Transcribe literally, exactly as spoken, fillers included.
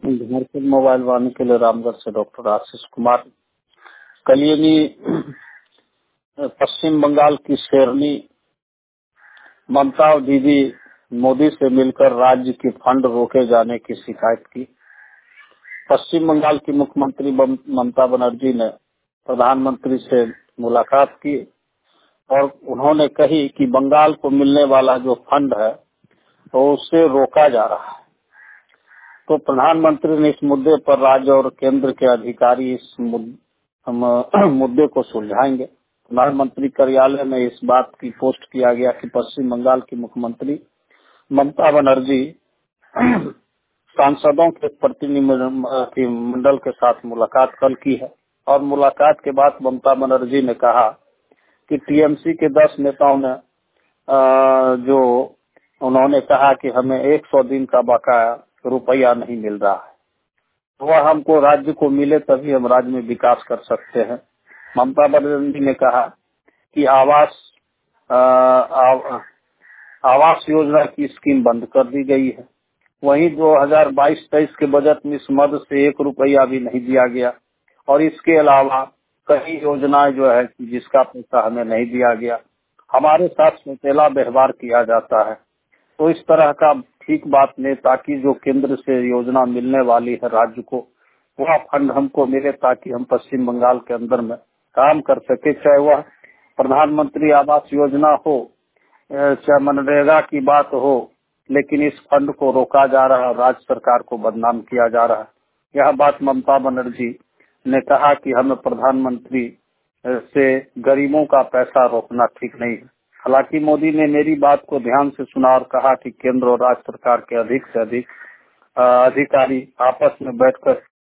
Jharkhand mobile वाणी के लिए रामगढ़ से डॉक्टर आशीष कुमार। कलियनी पश्चिम बंगाल की शेरनी ममता दीदी मोदी से मिलकर राज्य के फंड रोके जाने की शिकायत की। पश्चिम बंगाल की मुख्यमंत्री ममता बनर्जी ने प्रधानमंत्री से मुलाकात की और उन्होंने कही कि बंगाल को मिलने वाला जो फंड है तो उससे रोका जा रहा है। तो प्रधानमंत्री ने इस मुद्दे पर राज्य और केंद्र के अधिकारी इस मुद्दे को सुलझाएंगे। प्रधानमंत्री कार्यालय में इस बात की पोस्ट किया गया कि पश्चिम बंगाल की मुख्यमंत्री ममता बनर्जी सांसदों के प्रतिनिधिमंडल के साथ मुलाकात कल की है और मुलाकात के बाद ममता बनर्जी ने कहा कि टीएमसी के दस नेताओं ने जो उन्होंने कहा कि हमें सौ दिन का बकाया रुपया नहीं मिल रहा है, वह हमको राज्य को मिले तभी हम राज्य में विकास कर सकते हैं। ममता बनर्जी ने कहा कि आवास आ, आ, आवास योजना की स्कीम बंद कर दी गई है। वहीं दो हज़ार बाईस तेईस के बजट में इस मद से एक रुपया भी नहीं दिया गया और इसके अलावा कई योजनाएं जो है जिसका पैसा हमें नहीं दिया गया। हमारे साथ सौतेला व्यवहार किया जाता है। तो इस तरह का ठीक बात नहीं, ताकि जो केंद्र से योजना मिलने वाली है राज्य को, वह फंड हमको मिले ताकि हम पश्चिम बंगाल के अंदर में काम कर सके, चाहे वह प्रधानमंत्री आवास योजना हो, चाहे मनरेगा की बात हो। लेकिन इस फंड को रोका जा रहा है, राज्य सरकार को बदनाम किया जा रहा है। यह बात ममता बनर्जी ने कहा कि हमें प्रधानमंत्री से गरीबों का पैसा रोकना ठीक नहीं है। हालांकि मोदी ने मेरी बात को ध्यान से सुना और कहा कि केंद्र और राज्य सरकार के अधिक से अधिक अधिकारी आपस में बैठकर